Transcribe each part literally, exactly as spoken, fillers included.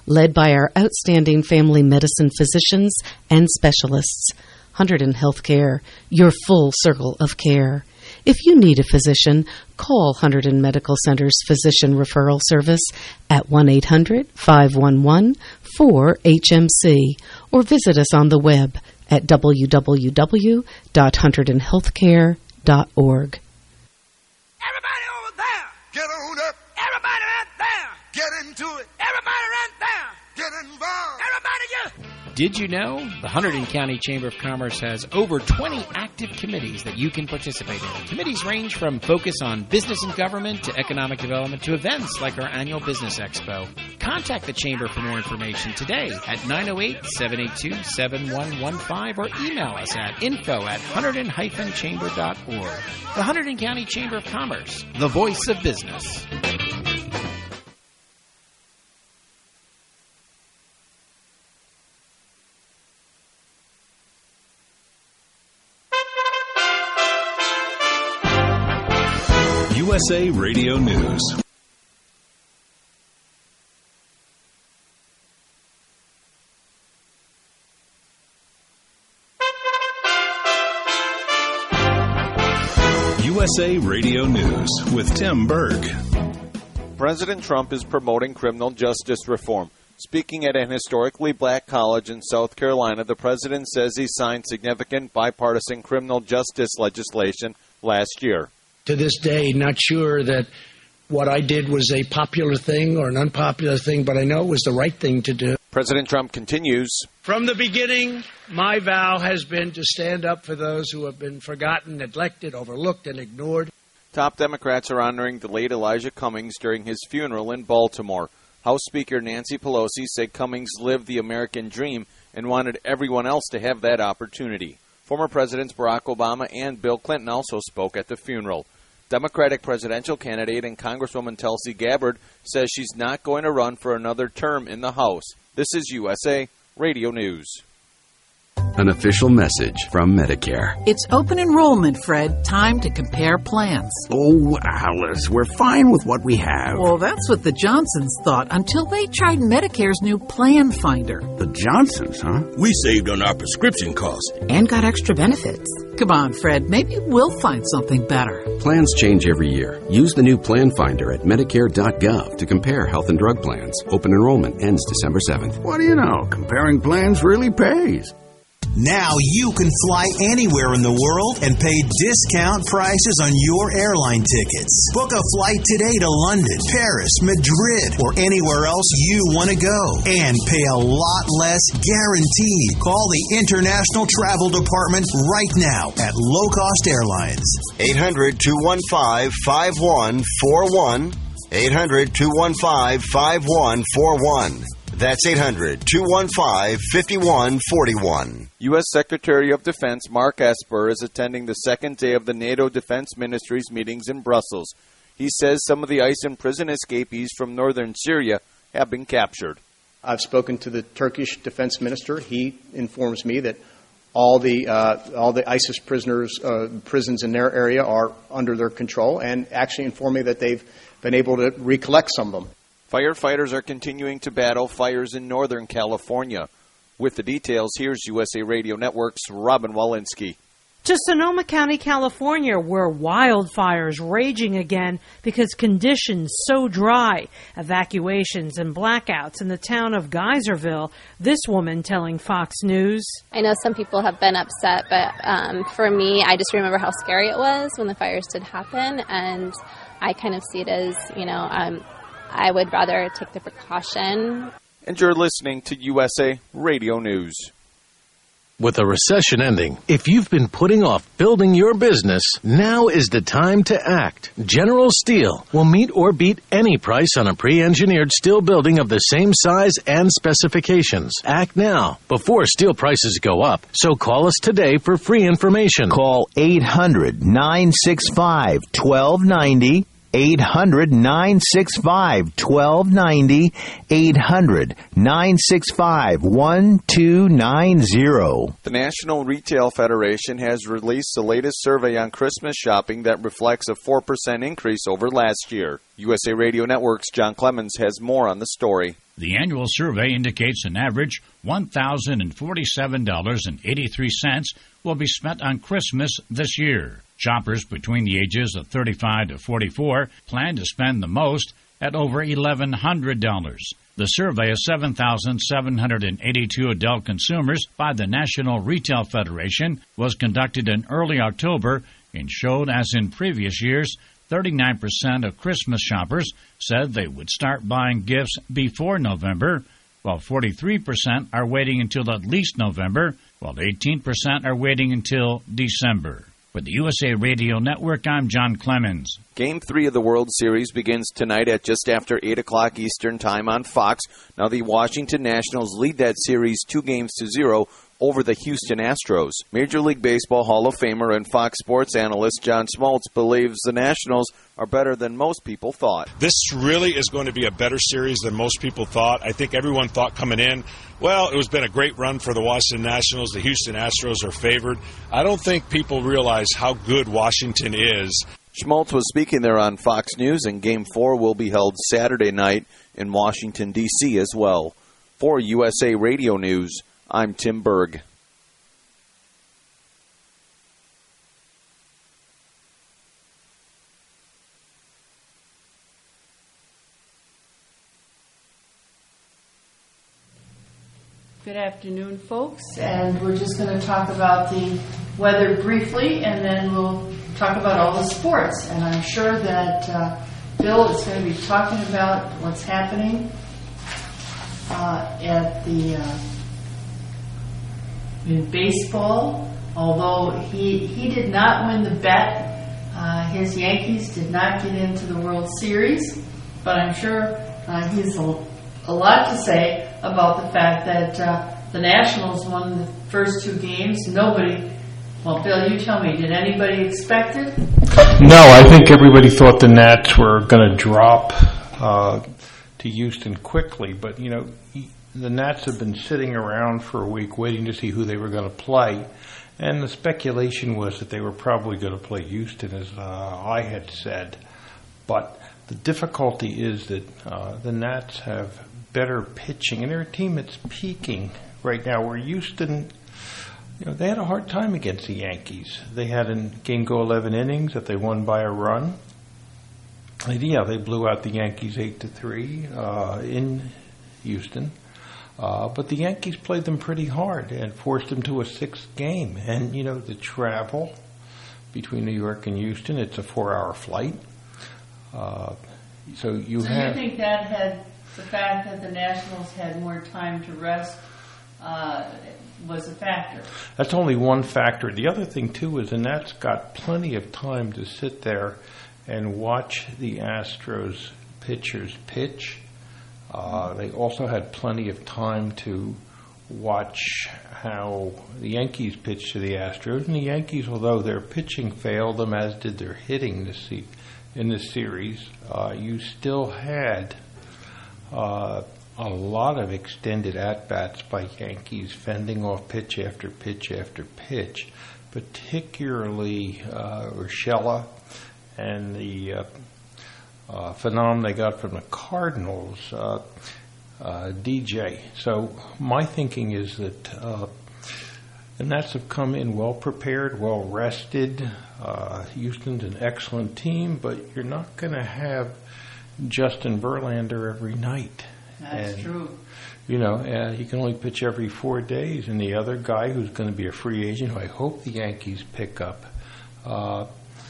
led by our outstanding family medicine physicians and specialists. Hunterdon Healthcare, your full circle of care. If you need a physician, call Hunterdon Medical Center's Physician Referral Service at one eight hundred, five one one, four H M C or visit us on the web at w w w dot hunterdon healthcare dot org. Everybody over there, get on up. Everybody right there, get into it. Everybody right there, get involved. Everybody, you. Did you know the Hunterdon County Chamber of Commerce has over twenty active committees that you can participate in? Committees range from focus on business and government to economic development to events like our annual Business Expo. Contact the Chamber for more information today at nine oh eight, seven eight two, seven one one five or email us at info at hunterdon dash chamber dot org. The Hunterdon County Chamber of Commerce, the voice of business. U S A Radio News. U S A Radio News with Tim Berg. President Trump is promoting criminal justice reform. Speaking at an historically black college in South Carolina, the president says he signed significant bipartisan criminal justice legislation last year. To this day, not sure that what I did was a popular thing or an unpopular thing, but I know it was the right thing to do. President Trump continues. From the beginning, my vow has been to stand up for those who have been forgotten, neglected, overlooked, and ignored. Top Democrats are honoring the late Elijah Cummings during his funeral in Baltimore. House Speaker Nancy Pelosi said Cummings lived the American dream and wanted everyone else to have that opportunity. Former Presidents Barack Obama and Bill Clinton also spoke at the funeral. Democratic presidential candidate and Congresswoman Tulsi Gabbard says she's not going to run for another term in the House. This is U S A Radio News. An official message from Medicare. It's open enrollment, Fred. Time to compare plans. Oh, Alice, we're fine with what we have. Well, that's what the Johnsons thought until they tried Medicare's new Plan Finder. The Johnsons, huh? We saved on our prescription costs. And got extra benefits. Come on, Fred. Maybe we'll find something better. Plans change every year. Use the new Plan Finder at medicare dot gov to compare health and drug plans. Open enrollment ends December seventh. What do you know? Comparing plans really pays. Now you can fly anywhere in the world and pay discount prices on your airline tickets. Book a flight today to London, Paris, Madrid, or anywhere else you want to go. And pay a lot less guaranteed. Call the International Travel Department right now at Low Cost Airlines. eight hundred, two one five, five one four one. eight hundred, two one five, five one four one. That's eight hundred, two one five, five one four one. U S Secretary of Defense Mark Esper is attending the second day of the NATO Defense Ministry's meetings in Brussels. He says some of the ICE and prison escapees from northern Syria have been captured. I've spoken to the Turkish defense minister. He informs me that all the uh, all the ISIS prisoners, uh, prisons in their area are under their control, and actually informed me that they've been able to recollect some of them. Firefighters are continuing to battle fires in Northern California. With the details, here's U S A Radio Network's Robin Walensky. To Sonoma County, California, where wildfires raging again because conditions so dry. Evacuations and blackouts in the town of Geyserville. This woman telling Fox News. I know some people have been upset, but um, for me, I just remember how scary it was when the fires did happen, and I kind of see it as, you know, um, I would rather take the precaution. And you're listening to U S A Radio News. With a recession ending, if you've been putting off building your business, now is the time to act. General Steel will meet or beat any price on a pre-engineered steel building of the same size and specifications. Act now, before steel prices go up. So call us today for free information. Call eight hundred, nine six five, one two nine zero. eight hundred, nine six five, one two nine zero, eight hundred, nine six five, one two nine zero. The National Retail Federation has released the latest survey on Christmas shopping that reflects a four percent increase over last year. U S A Radio Network's John Clemens has more on the story. The annual survey indicates an average one thousand forty-seven dollars and eighty-three cents will be spent on Christmas this year. Shoppers between the ages of thirty-five to forty-four plan to spend the most at over eleven hundred dollars. The survey of seven thousand seven hundred eighty-two adult consumers by the National Retail Federation was conducted in early October and showed, as in previous years, thirty-nine percent of Christmas shoppers said they would start buying gifts before November, while forty-three percent are waiting until at least November, while eighteen percent are waiting until December. For the U S A Radio Network, I'm John Clemens. Game three of the World Series begins tonight at just after eight o'clock Eastern Time on Fox. Now the Washington Nationals lead that series two games to zero over the Houston Astros. Major League Baseball Hall of Famer and Fox Sports analyst John Smoltz believes the Nationals are better than most people thought. This really is going to be a better series than most people thought. I think everyone thought coming in, well, it has been a great run for the Washington Nationals. The Houston Astros are favored. I don't think people realize how good Washington is. Schmaltz was speaking there on Fox News, and Game four will be held Saturday night in Washington, D C as well. For U S A Radio News, I'm Tim Berg. Good afternoon, folks, and we're just going to talk about the weather briefly, and then we'll talk about all the sports. And I'm sure that uh, Bill is going to be talking about what's happening uh, at the uh, in baseball. Although he he did not win the bet, uh, his Yankees did not get into the World Series, but I'm sure uh, he's a, a lot to say about the fact that uh, the Nationals won the first two games. Nobody, well, Bill, you tell me, did anybody expect it? No, I think everybody thought the Nats were going to drop uh, to Houston quickly, but, you know, the Nats have been sitting around for a week waiting to see who they were going to play, and the speculation was that they were probably going to play Houston, as uh, I had said. But the difficulty is that uh, the Nats have better pitching, and they're a team that's peaking right now, where Houston, you know, they had a hard time against the Yankees. They had a game go eleven innings that they won by a run. And yeah, they blew out the Yankees eight to three uh, in Houston. Uh, but the Yankees played them pretty hard and forced them to a sixth game. And, you know, the travel between New York and Houston, it's a four-hour flight. Uh, so you so have... So you think that had, the fact that the Nationals had more time to rest uh, was a factor? That's only one factor. The other thing, too, is the Nats got plenty of time to sit there and watch the Astros pitchers pitch. Uh, they also had plenty of time to watch how the Yankees pitched to the Astros. And the Yankees, although their pitching failed them, as did their hitting this se- in this series, uh, you still had uh, a lot of extended at-bats by Yankees fending off pitch after pitch after pitch, particularly uh, Urshela and the uh, Uh, phenomenon they got from the Cardinals, uh, uh, D J. So my thinking is that uh, the Nats have come in well prepared, well rested. Uh, Houston's an excellent team, but you're not going to have Justin Verlander every night. That's and, true. You know, uh, you can only pitch every four days. And the other guy who's going to be a free agent, who I hope the Yankees pick up, uh,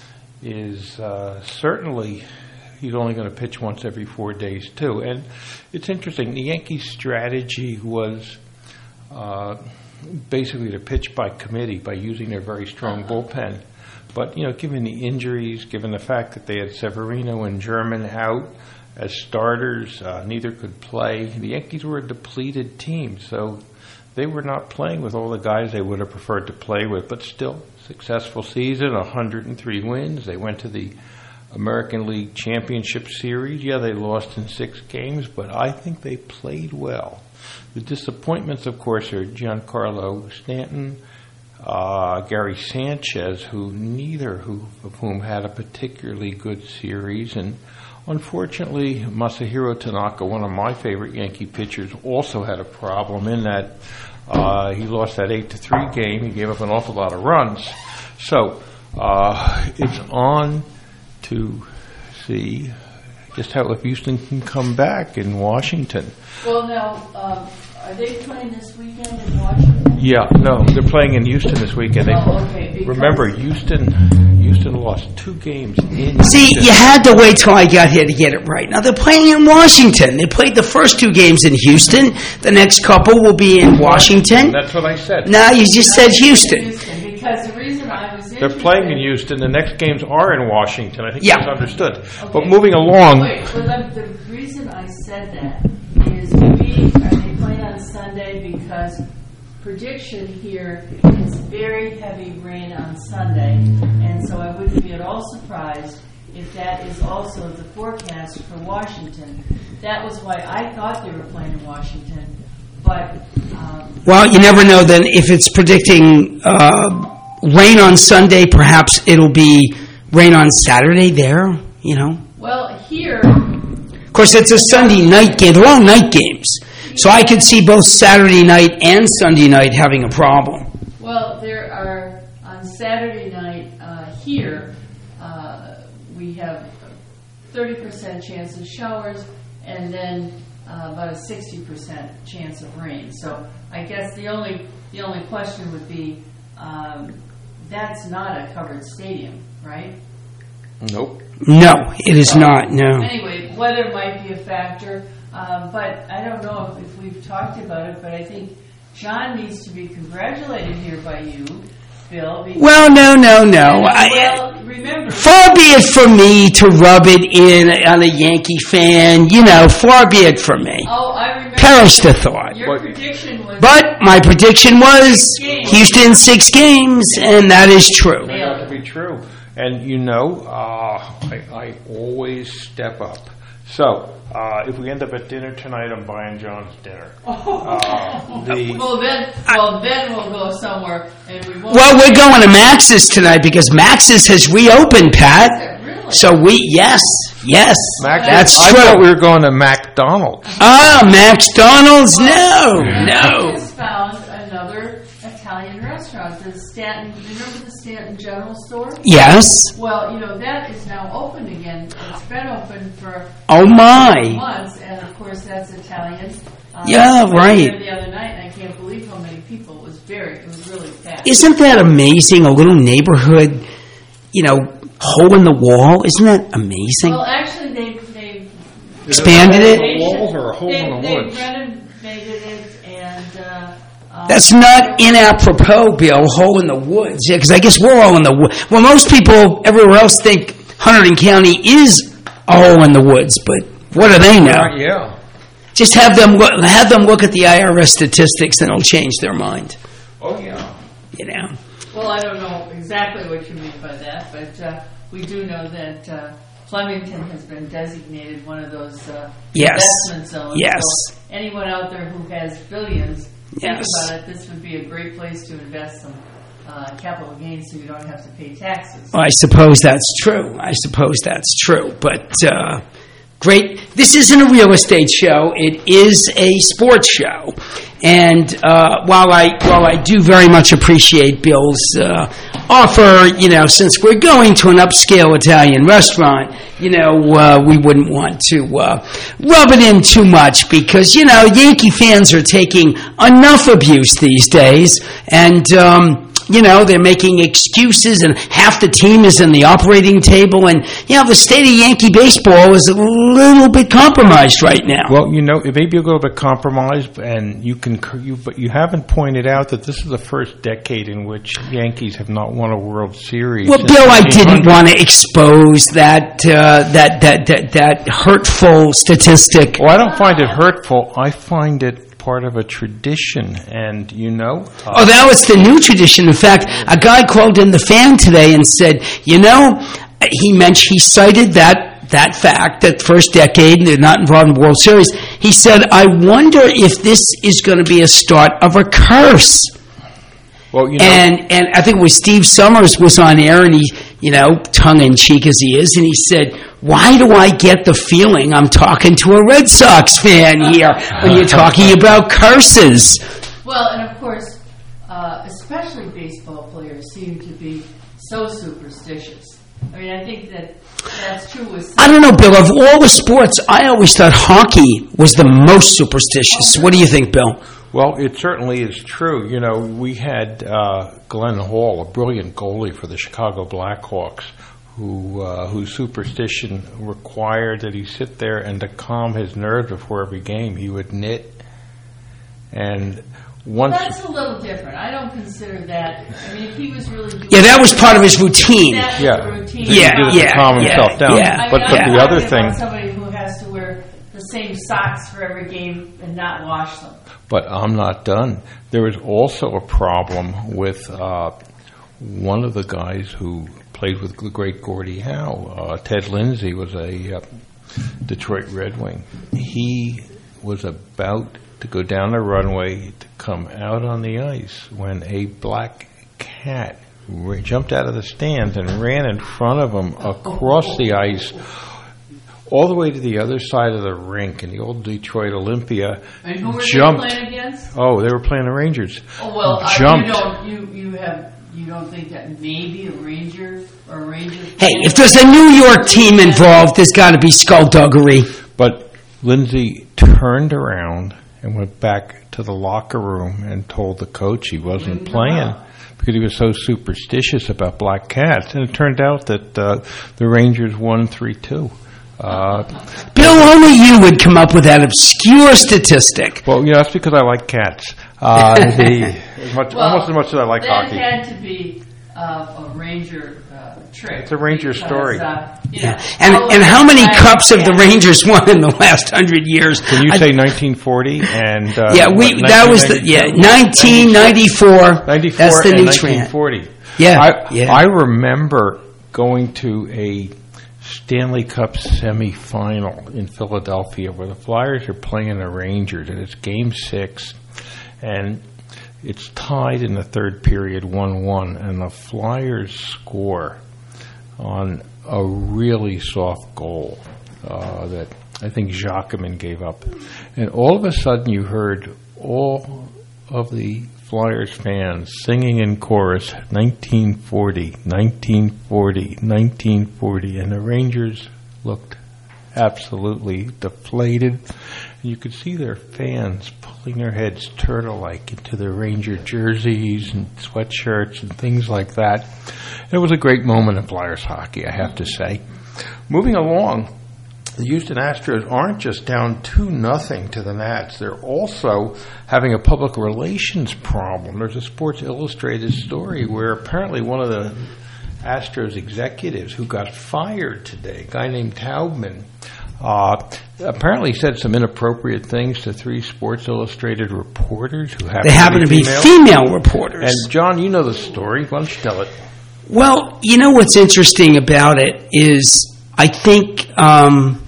is uh, certainly... He's only going to pitch once every four days, too. And it's interesting. The Yankees' strategy was uh, basically to pitch by committee by using their very strong bullpen. But, you know, given the injuries, given the fact that they had Severino and German out as starters, uh, neither could play. The Yankees were a depleted team, so they were not playing with all the guys they would have preferred to play with. But still, successful season, one hundred three wins. They went to the American League Championship Series. Yeah, they lost in six games, but I think they played well. The disappointments, of course, are Giancarlo Stanton, uh, Gary Sanchez, who neither who, of whom had a particularly good series, and unfortunately, Masahiro Tanaka, one of my favorite Yankee pitchers, also had a problem in that uh, he lost that eight to three game. He gave up an awful lot of runs. So uh, it's on to see just how if Houston can come back in Washington. Well, now, um, are they playing this weekend in Washington? Yeah, no, they're playing in Houston this weekend. They, oh, okay. Remember, Houston Houston lost two games in See, Houston. you had to wait till I got here to get it right. Now, they're playing in Washington. They played the first two games in Houston. The next couple will be in Washington. That's what I said. Now, you just said Houston. Houston, because the reason I was They're playing in Houston. The next games are in Washington. I think Yeah. that's understood. Okay. But moving along. Wait, well, the, the reason I said that is we are they playing on Sunday because prediction here is very heavy rain on Sunday, and so I wouldn't be at all surprised if that is also the forecast for Washington. That was why I thought they were playing in Washington, but um, Well, you never know then if it's predicting uh, rain on Sunday, perhaps it'll be rain on Saturday there, you know. well here. Of course, it's a Sunday night game. They're all night games. So I could see both Saturday night and Sunday night having a problem. Well, there are, on Saturday night uh, here, uh, we have a thirty percent chance of showers and then uh, about a sixty percent chance of rain. So I guess the only the only question would be, um, that's not a covered stadium, right? Nope. No, it is not, no. Anyway, weather might be a factor, um, but I don't know if, if we've talked about it, but I think John needs to be congratulated here by you, Bill. because- Well, no, no, no. I, Well, remember. far be it from me to rub it in on a Yankee fan. You know, far be it from me. Oh, I remember. Perish the thought. Your prediction was. But my prediction was Houston six games, and that is true. Turned out to be true. And you know, uh, I, I always step up. So, uh, if we end up at dinner tonight, I'm buying John's dinner. Uh, the, well, then, well, then we'll go somewhere, and we won't. Well, we're going to Max's tonight because Max's has reopened, Pat. Really? So we, yes, yes, Mac, that's I true. thought we were going to McDonald's. Ah, McDonald's, no, no. I just found another Italian restaurant, the Stanton. Remember the Stanton General Store? Yes. Well, you know that is now open again. It's been open for Oh, my. months, and of course that's Italian. Uh, Yeah, I was right. there the other night, and I can't believe how many people. It was very, it was really fast. Isn't that amazing? A little neighborhood, you know, hole in the wall. Isn't that amazing? Well, actually, they've they've Expanded it? They- Walls or a hole they, in the they've woods? renovated it, and uh, uh, That's not inapropos, Bill. Hole in the woods. Yeah, because I guess we're all in the woods. Well, most people everywhere else think Hunterdon County is a hole in the woods, but what do they know? Yeah. Just have them look, have them look at the I R S statistics, and it'll change their mind. Oh, yeah. You know. Well, I don't know exactly what you mean by that, but uh, we do know that uh, Flemington has been designated one of those uh, Yes. investment zones. Yes. So anyone out there who has billions, Yes. think about it. This would be a great place to invest some uh, capital gains, so you don't have to pay taxes. Well, I suppose that's true. I suppose that's true. But uh, great. This isn't a real estate show. It is a sports show. And uh, while I while I do very much appreciate Bill's uh, offer, you know, since we're going to an upscale Italian restaurant, you know, uh, we wouldn't want to uh, rub it in too much because, you know, Yankee fans are taking enough abuse these days. And, um, you know, they're making excuses, and half the team is in the operating table. And, you know, the state of Yankee baseball is a little bit compromised right now. Well, you know, it may be a little bit compromised, and you can, you, but you haven't pointed out that this is the first decade in which Yankees have not won a World Series. Well, since Bill, I didn't nineteen hundred. want to expose that, uh, that that that that hurtful statistic. Well, I don't find it hurtful. I find it part of a tradition, and you know. Uh, Oh, that was the new tradition. In fact, a guy called in the fan today and said, you know, he mentioned he cited that that fact that first decade they're not involved in the World Series. He said, "I wonder if this is going to be a start of a curse." Well, you know, and and I think it was Steve Summers was on air, and he, you know, tongue in cheek as he is, and he said, "Why do I get the feeling I'm talking to a Red Sox fan here when you're talking about curses?" Well, and of course, uh, especially baseball players seem to be so superstitious. I mean, I think that that's true with... I don't know, Bill. Of all the sports, I always thought hockey was the most superstitious. What do you think, Bill? Well, it certainly is true. You know, we had uh, Glenn Hall, a brilliant goalie for the Chicago Blackhawks, who uh, whose superstition required that he sit there and to calm his nerves before every game, he would knit. And once... Well, that's a little different. I don't consider that... I mean, if he was really... Doing yeah, that was part of his routine. That yeah, was routine. yeah, he did it yeah, to calm yeah, himself down. Yeah, I mean, but, I'm but talking the other about thing... somebody who has to wear the same socks for every game and not wash them. But I'm not done. There was also a problem with uh, one of the guys who played with the great Gordie Howe. Uh, Ted Lindsay was a uh, Detroit Red Wing. He was about to go down the runway to come out on the ice when a black cat ra- jumped out of the stands and ran in front of him across the ice all the way to the other side of the rink in the old Detroit Olympia. And who were jumped. they playing against? Oh, they were playing the Rangers. Oh, well, uh, jumped. you don't you, you have you don't think that maybe a Ranger or a Ranger? Hey, if there's a New York team involved, there's got to be skullduggery. But Lindsay turned around and went back to the locker room and told the coach he wasn't playing because he was so superstitious about black cats. And it turned out that uh, the Rangers won three two. Uh, Bill, only you would come up with that obscure statistic. Well, you know, that's because I like cats. Uh, the, as much, well, almost as much as I like that hockey. That had to be uh, a Ranger uh, trick. It's a Ranger because, story. Uh, you Yeah. know, And all and of how many black cups have the cats- Rangers won in the last hundred years? Can you I- say nineteen forty and uh, yeah, we what, that was the yeah nineteen ninety-four. ninety-four That's the and new trend. nineteen forty. Yeah, I, yeah. I remember going to a Stanley Cup semifinal in Philadelphia where the Flyers are playing the Rangers, and it's Game Six, and it's tied in the third period, one one, and the Flyers score on a really soft goal uh, that I think Jacquemin gave up, and all of a sudden you heard all of the Flyers fans singing in chorus, nineteen forty, nineteen forty, nineteen forty, and the Rangers looked absolutely deflated. You could see their fans pulling their heads turtle-like into their Ranger jerseys and sweatshirts and things like that. It was a great moment in Flyers hockey, I have to say. Moving along, the Houston Astros aren't just down two nothing to the Nats. They're also having a public relations problem. There's a Sports Illustrated story where apparently one of the Astros executives who got fired today, a guy named Taubman, uh, apparently said some inappropriate things to three Sports Illustrated reporters who happen, They happen to be female. female reporters. And John, you know the story. Why don't you tell it? Well, you know what's interesting about it is I think, um,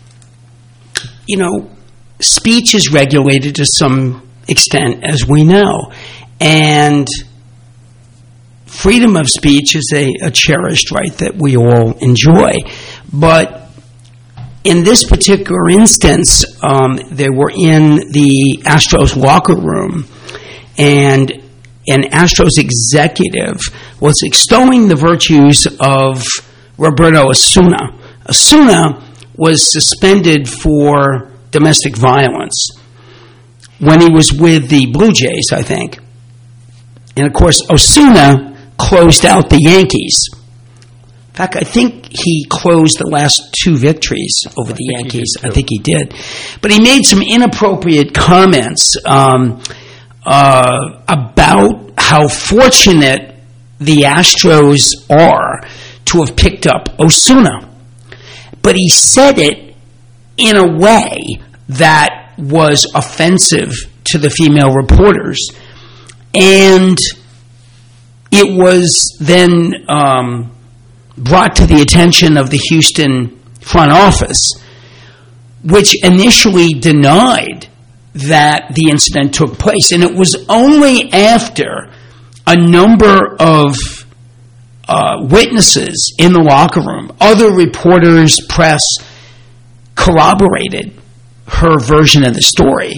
you know, speech is regulated to some extent, as we know. And freedom of speech is a, a cherished right that we all enjoy. But in this particular instance, um, they were in the Astros locker room, and an Astros executive was extolling the virtues of Roberto Osuna. Osuna was suspended for domestic violence when he was with the Blue Jays, I think. And, of course, Osuna closed out the Yankees. In fact, I think he closed the last two victories over the Yankees. I think he did. But he made some inappropriate comments um, uh, about how fortunate the Astros are to have picked up Osuna. But he said it in a way that was offensive to the female reporters. And it was then um, brought to the attention of the Houston front office, which initially denied that the incident took place. And it was only after a number of uh, witnesses in the locker room, other reporters, press, corroborated her version of the story,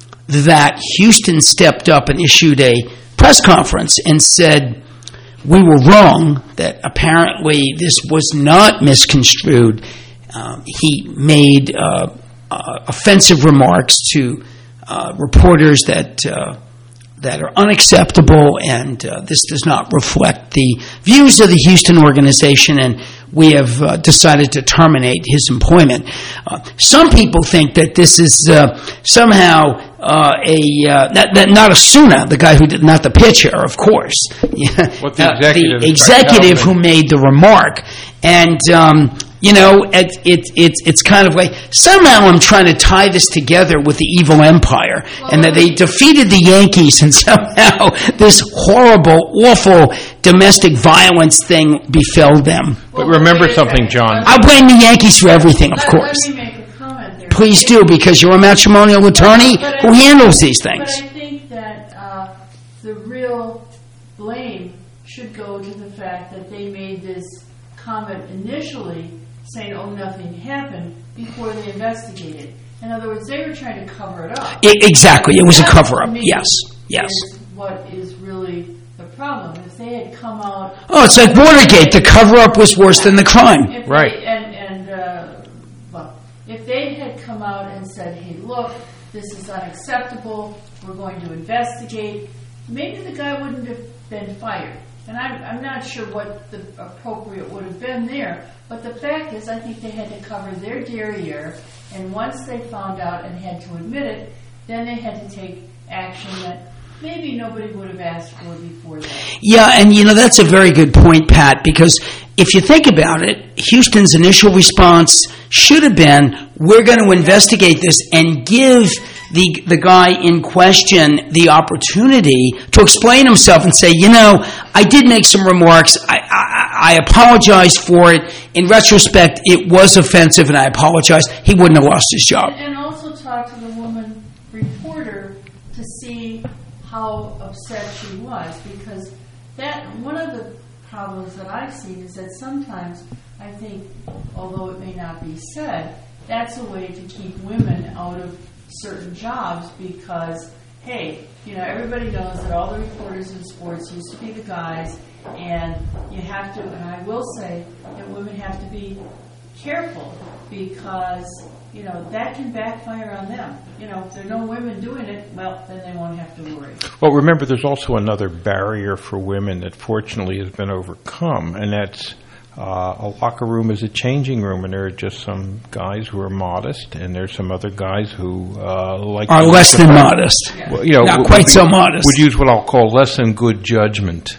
that Houston stepped up and issued a press conference and said, we were wrong, that apparently this was not misconstrued. Um, he made uh, uh, offensive remarks to uh, reporters that uh, that are unacceptable, and uh, this does not reflect the views of the Houston organization, and we have uh, decided to terminate his employment. Uh, some people think that this is uh, somehow uh, a uh, not, not Asuna, the guy who did, not the pitcher, of course, what the uh, executive, the executive who made the remark, and um, you know, it, it, it's it's kind of like somehow I'm trying to tie this together with the evil empire, well, and that they defeated the Yankees, and somehow this horrible, awful domestic violence thing befell them. But remember something, John. I blame the Yankees for everything, of course. Let me make a comment there. Please do, because you're a matrimonial attorney but who I, handles these things. But I think that uh, the real blame should go to the fact that they made this comment initially saying, oh, nothing happened, before they investigated. In other words, they were trying to cover it up. I, exactly. It was That, a cover-up. to me, Yes. Yes. Is what is really the problem. If they had come out... Oh, it's like Watergate. The cover-up was worse than the crime. If Right. They, and, and uh, well, if they had come out and said, hey, look, this is unacceptable, we're going to investigate, maybe the guy wouldn't have been fired. And I'm, I'm not sure what the appropriate would have been there. But the fact is, I think they had to cover their derriere, and once they found out and had to admit it, then they had to take action that maybe nobody would have asked for before that. Yeah, and you know, that's a very good point, Pat, because if you think about it, Houston's initial response should have been, we're going to investigate this and give the the guy in question the opportunity to explain himself and say, you know, I did make some remarks. I, I, I apologize for it. In retrospect, it was offensive, and I apologize. He wouldn't have lost his job. And, and also talk to the woman reporter to see how upset she was, because that one of the problems that I've seen is that sometimes I think, although it may not be said, that's a way to keep women out of certain jobs, because, hey, you know, everybody knows that all the reporters in sports used to be the guys, and you have to, and I will say that women have to be careful, because, you know, that can backfire on them. You know, if there are no women doing it, well, then they won't have to worry. Well, remember, there's also another barrier for women that fortunately has been overcome, and that's uh, a locker room is a changing room, and there are just some guys who are modest, and there's some other guys who uh, like are less than modest. Well, you know, not would, quite would, so modest. Would use what I'll call less than good judgment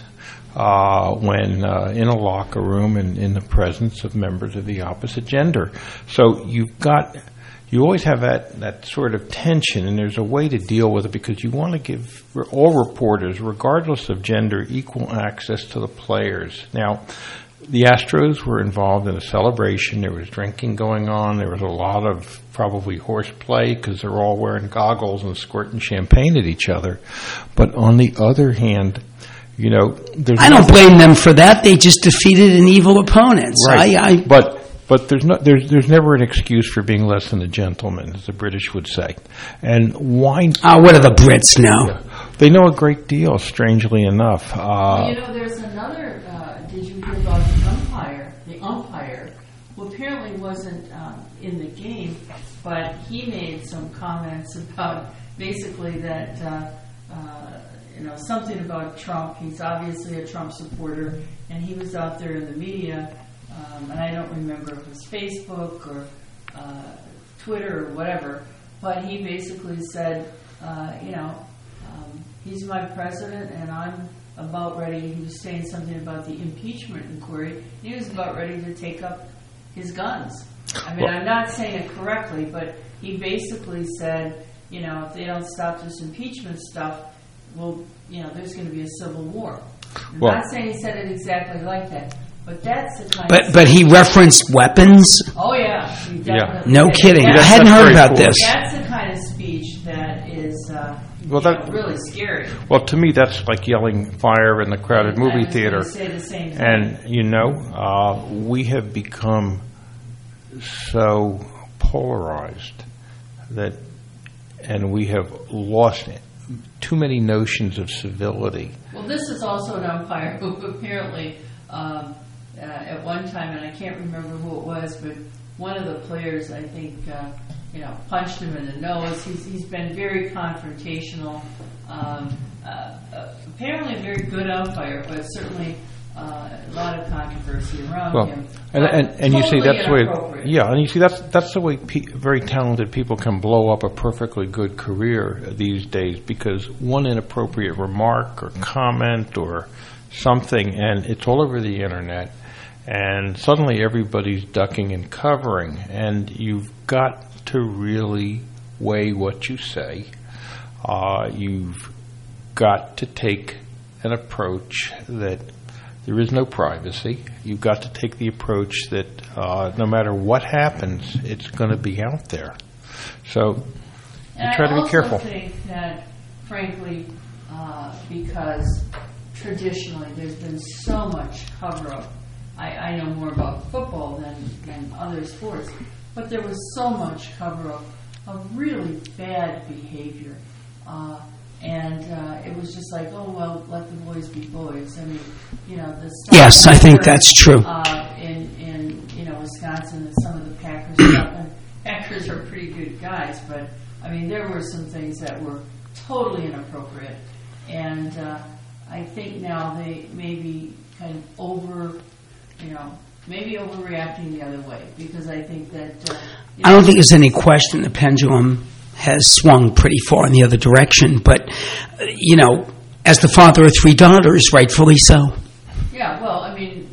uh, when uh, in a locker room and in the presence of members of the opposite gender. So you've got. You always have that, that sort of tension, and there's a way to deal with it, because you want to give all reporters, regardless of gender, equal access to the players. Now, the Astros were involved in a celebration. There was drinking going on. There was a lot of probably horseplay, because they're all wearing goggles and squirting champagne at each other. But on the other hand, you know, there's I don't blame them for that. They just defeated an evil opponent. So right. I, I, but but there's no there's there's never an excuse for being less than a gentleman, as the British would say. And why? Oh, what do the Brits know? Yeah, they know a great deal. Strangely enough, uh, well, you know, there's another. Uh, did you hear about the umpire? The umpire, who apparently wasn't um, in the game, but he made some comments about basically that. Uh, uh, You know, something about Trump. He's obviously a Trump supporter, and he was out there in the media, um, and I don't remember if it was Facebook or uh, Twitter or whatever, but he basically said, uh, you know, um, he's my president, and I'm about ready. He was saying something about the impeachment inquiry. He was about ready to take up his guns. I mean, well, I'm not saying it correctly, but he basically said, you know, if they don't stop this impeachment stuff, well, you know, there's going to be a civil war. I'm well, not saying he said it exactly like that, But that's the kind But of but he referenced weapons. Oh yeah, he definitely No did. kidding. That's- I hadn't that's heard very about cool. this. That's the kind of speech that is uh, Well, you that- know, really scary. Well, to me, that's like yelling fire in the crowded I movie was theater. gonna say the same thing. And, you know, uh, we have become so polarized that, and we have lost too many notions of civility. Well, this is also an umpire who apparently, um, uh, at one time, and I can't remember who it was, but one of the players, I think, uh, you know, punched him in the nose. He's, he's been very confrontational. Um, uh, uh, apparently a very good umpire, but certainly uh, a lot of controversy around Well, him. and, and, and you see Totally that's the way, inappropriate. yeah, and you see that's that's the way pe- very talented people can blow up a perfectly good career these days, because one inappropriate remark or comment or something, and it's all over the internet, and suddenly everybody's ducking and covering, and you've got to really weigh what you say. Uh, you've got to take an approach that there is no privacy. You've got to take the approach that uh, no matter what happens, it's going to be out there. So And you try to I be careful. also think that, frankly, uh, because traditionally there's been so much cover-up. I, I know more about football than, than other sports, but there was so much cover-up of really bad behavior. Uh, and uh, it was just like, oh, well, let the boys be boys. I mean, you know, the stuff Yes, I think that's true. Uh, in, in, you know, Wisconsin and some of the Packers stuff, and Packers are pretty good guys, but, I mean, there were some things that were totally inappropriate. And uh, I think now they may be kind of over, you know, maybe overreacting the other way, because I think that... Uh, you I don't know, think there's any question the pendulum has swung pretty far in the other direction, but, uh, you know, as the father of three daughters, rightfully so. Yeah, well, I mean,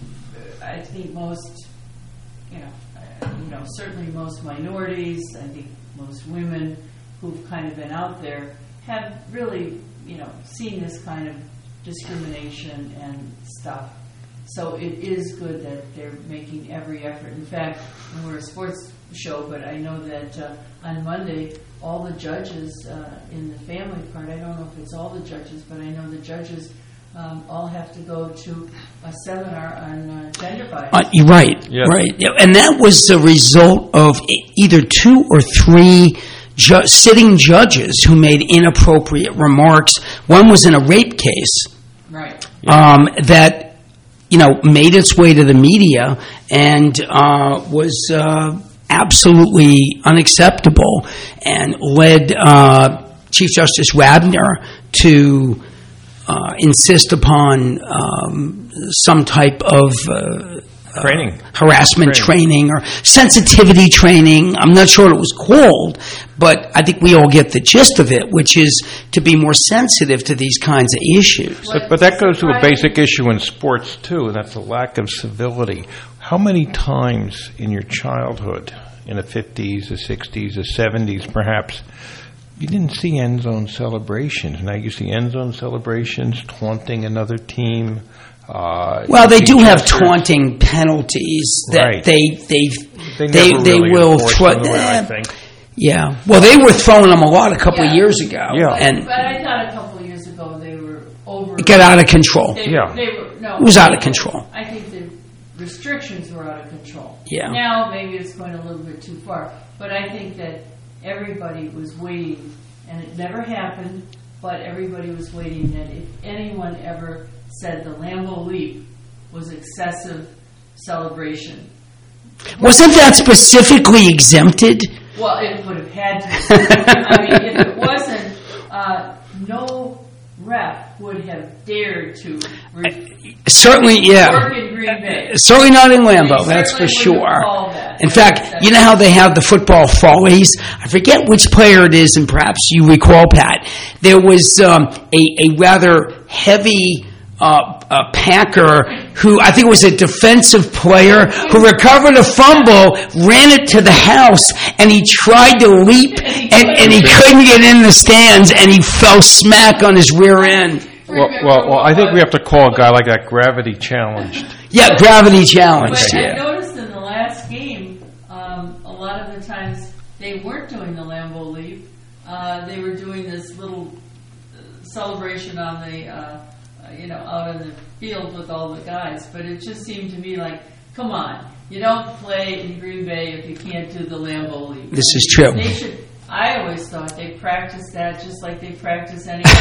I think most, you know, uh, you know, certainly most minorities, I think most women who've kind of been out there have really, you know, seen this kind of discrimination and stuff. So it is good that they're making every effort. In fact, we're a sports show, but I know that uh, on Monday, all the judges uh, in the family part, I don't know if it's all the judges, but I know the judges um, all have to go to a seminar on uh, gender bias. Uh, you're right, Yeah. right. Yeah, and that was the result of e- either two or three ju- sitting judges who made inappropriate remarks. One was in a rape case. Right. Um, that, you know, made its way to the media and uh, was uh, absolutely unacceptable and led uh, Chief Justice Rabner to uh, insist upon um, some type of uh, Training. Uh, harassment Training. training or sensitivity training. I'm not sure what it was called, but I think we all get the gist of it, which is to be more sensitive to these kinds of issues. But, but that goes to a basic issue in sports, too, and that's a lack of civility. How many times in your childhood, in the fifties, the sixties, the seventies perhaps, you didn't see end zone celebrations? Now you see end zone celebrations, taunting another team. Uh, Well, they do have gestures. taunting penalties that Right. they they They they, never they really will enforce throw. them the way I eh, think. Yeah, well, they were throwing them a lot a couple of Yeah. years ago, Yeah. and But I thought a couple of years ago they were over. it got out of control. They, Yeah. they were, no, It was out of I think- control. I think the restrictions were out of control. Yeah. Now maybe it's going a little bit too far, but I think that everybody was waiting, and it never happened. But everybody was waiting that if anyone ever said the Lambeau Leap was excessive celebration. Wasn't that specifically exempted? Well, it would have had to. I mean, if it wasn't, uh, no ref would have dared to re- Certainly, yeah. work in Green Bay. Certainly not in Lambeau, They that's for certainly wouldn't sure. call that. In fact, you know how they have the football follies? I forget which player it is, and perhaps you recall, Pat. There was um, a, a rather heavy uh, uh, Packer who, I think it was a defensive player, who recovered a fumble, ran it to the house, and he tried to leap, and, and he couldn't get in the stands, and he fell smack on his rear end. Well, well, well, I think we have to call a guy like that gravity challenged. Yeah, gravity challenge. But Yeah. I noticed in the last game, um, a lot of the times they weren't doing the Lambeau Leap. Uh, they were doing this little celebration on the, uh, you know, out in the field with all the guys. But it just seemed to me like, come on, you don't play in Green Bay if you can't do the Lambeau Leap. This is true. They should. I always thought they practiced that just like they practice anything.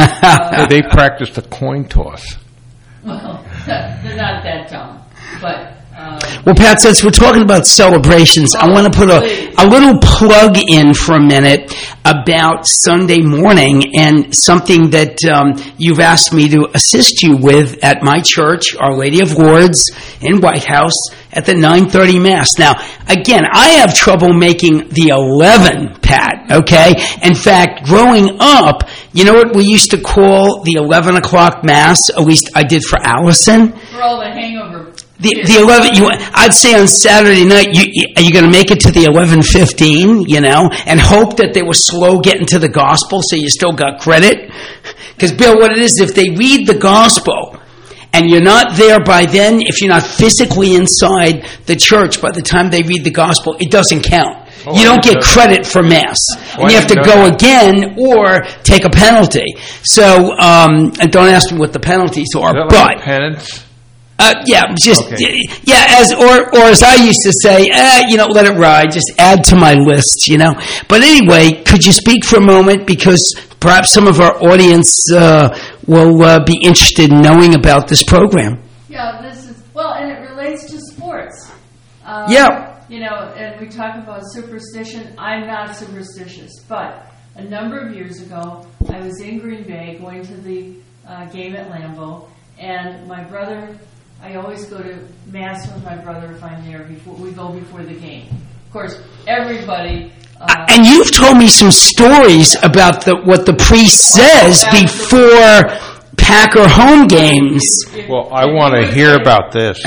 uh, They practiced the coin toss. Well, they're not that dumb, but. Um, Well, Pat, since we're talking about celebrations, I want to put a, a little plug in for a minute about Sunday morning and something that um, you've asked me to assist you with at my church, Our Lady of Lourdes in White House, at the nine thirty Mass. Now, again, I have trouble making the eleven, Pat, okay? In fact, growing up, you know what we used to call the eleven o'clock Mass? At least I did for Allison. for all the hangover. The the eleven, you, I'd say on Saturday night, you, you, are you going to make it to the eleven fifteen, you know, and hope that they were slow getting to the gospel so you still got credit? Because, Bill, what it is, if they read the gospel and you're not there by then, if you're not physically inside the church by the time they read the gospel, it doesn't count. Oh, you don't I get know. credit for Mass. Oh, And you I have to didn't go know that. again or take a penalty. So, um, and don't ask me what the penalties are, Is that but... like penance? Uh, yeah, just Okay. yeah, as or or as I used to say, eh, you know, let it ride. Just add to my list, you know. But anyway, could you speak for a moment because perhaps some of our audience uh, will uh, be interested in knowing about this program. Yeah, this is well, and it relates to sports. Um, Yeah. You know, and we talk about superstition. I'm not superstitious, but a number of years ago, I was in Green Bay going to the uh, game at Lambeau, and my brother. I always go to Mass with my brother if I'm there before we go before the game. Of course, everybody. Uh, And you've told me some stories about the what the priest says before Packer home games. Well, I want to hear about this.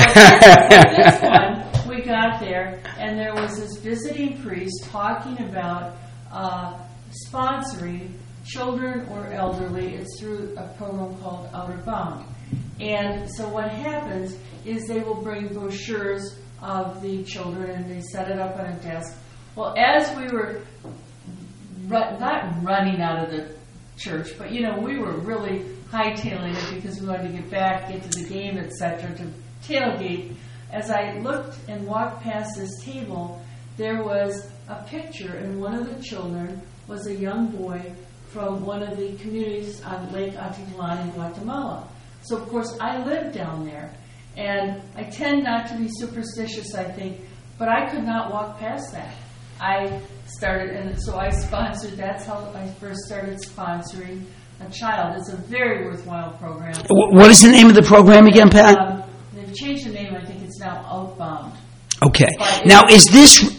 This one, we got there, and there was this visiting priest talking about uh, sponsoring children or elderly. It's through a program called Outer Bound. And so what happens is they will bring brochures of the children and they set it up on a desk. Well, as we were ru- not running out of the church, but you know, we were really hightailing it because we wanted to get back, get to the game, et cetera, to tailgate. As I looked and walked past this table, there was a picture, and one of the children was a young boy from one of the communities on Lake Atitlan in Guatemala. So, of course, I live down there, and I tend not to be superstitious, I think, but I could not walk past that. I started, and so I sponsored, that's how I first started sponsoring a child. It's a very worthwhile program. Wh- What is the name of the program again, Pat? Um, they've changed the name, I think it's now Outbound. Okay. But Now, it's- is this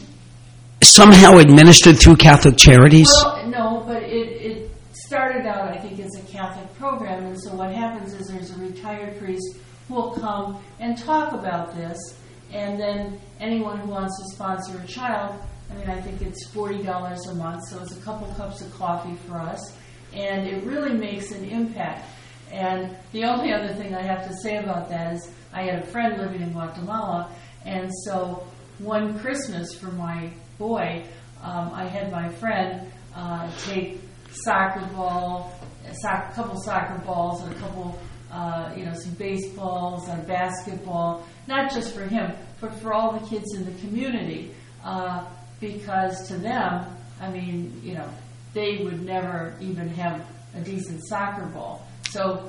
somehow administered through Catholic Charities? Well, no, but it, it started out, I think, as a Catholic program, and so what happens is there's a retired priest who will come and talk about this, and then anyone who wants to sponsor a child, I mean, I think it's forty dollars a month, so it's a couple cups of coffee for us, and it really makes an impact. And the only other thing I have to say about that is I had a friend living in Guatemala, and so one Christmas for my boy, um, I had my friend uh, take soccer ball, a soc- couple soccer balls, and a couple, uh, you know, some baseballs and a basketball, not just for him, but for all the kids in the community, uh, because to them, I mean, you know, they would never even have a decent soccer ball. So,